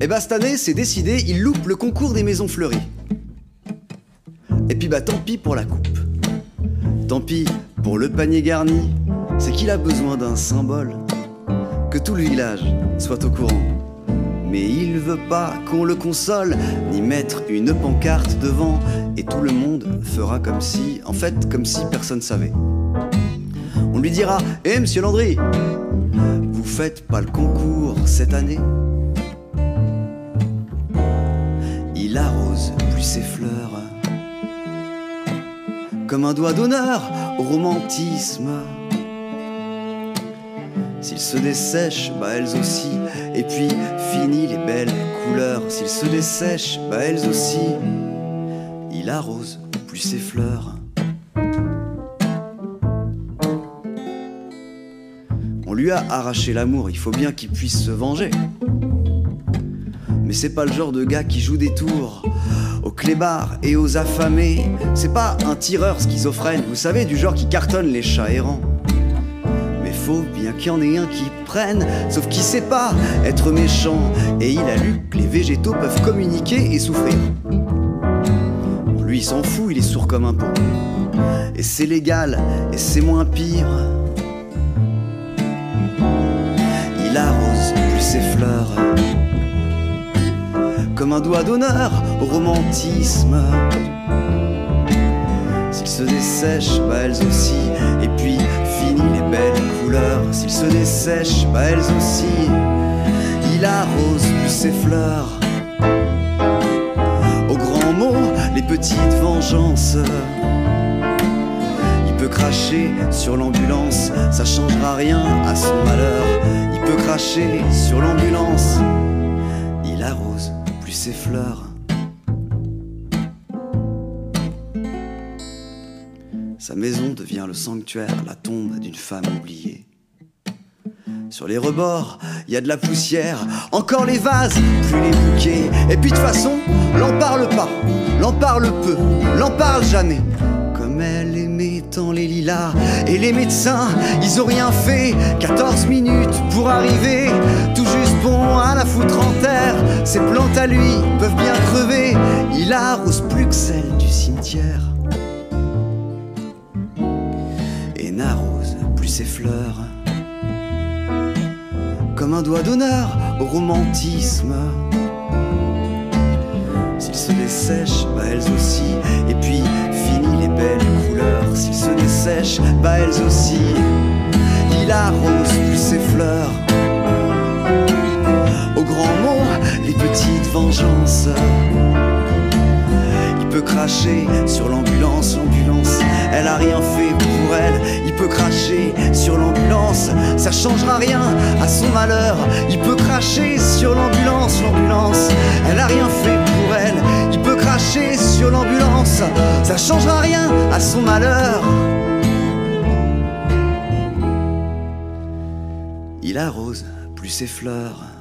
Et bah cette année, c'est décidé, il loupe le concours des maisons fleuries. Et puis bah tant pis pour la coupe. Tant pis pour le panier garni. C'est qu'il a besoin d'un symbole. Que tout le village soit au courant. Mais il veut pas qu'on le console, ni mettre une pancarte devant. Et tout le monde fera comme si, en fait, comme si personne savait. On lui dira, eh monsieur Landry, vous faites pas le concours cette année. Il arrose plus ses fleurs, comme un doigt d'honneur au romantisme. S'il se dessèche, bah elles aussi. Et puis fini les belles couleurs. S'il se dessèche, bah elles aussi. Il arrose plus ses fleurs. On lui a arraché l'amour, il faut bien qu'il puisse se venger. Mais c'est pas le genre de gars qui joue des tours aux clébards et aux affamés. C'est pas un tireur schizophrène, vous savez, du genre qui cartonne les chats errants. Mais faut bien qu'il y en ait un qui prenne, sauf qu'il sait pas être méchant. Et il a lu que les végétaux peuvent communiquer et souffrir. Lui il s'en fout, il est sourd comme un pot. Et c'est légal, et c'est moins pire. Il arrose plus ses fleurs, comme un doigt d'honneur au romantisme. S'il se dessèche, bah elles aussi. Et puis fini les belles couleurs. S'il se dessèche, bah elles aussi. Il arrose plus ses fleurs. Aux grands mots, les petites vengeances. Il peut cracher sur l'ambulance, ça changera rien à son malheur. Il peut cracher sur l'ambulance. Il arrose plus ses fleurs. Sa maison devient le sanctuaire, la tombe d'une femme oubliée. Sur les rebords, il y a de la poussière, encore les vases, plus les bouquets. Et puis de toute façon, l'en parle pas, l'en parle peu, l'en parle jamais. Comme elle aimait tant les lilas, et les médecins, ils ont rien fait. 14 minutes pour arriver, tout juste bon à la foutre en terre. Ses plantes à lui peuvent bien crever, il arrose plus que celles du cimetière. Et n'arrose plus ses fleurs, comme un doigt d'honneur au romantisme. S'il se dessèche, bah elles aussi. Et puis fini les belles couleurs. S'il se dessèche, bah elles aussi. Il arrose plus ses fleurs. Aux grands mots, les petites vengeances. Il peut cracher sur l'ambulance, l'ambulance, elle a rien fait pour elle. Il peut cracher sur l'ambulance, ça changera rien à son malheur. Il peut cracher sur l'ambulance, l'ambulance, elle a rien fait pour elle. Il peut cracher sur l'ambulance, ça changera rien à son malheur. Il arrose plus ses fleurs.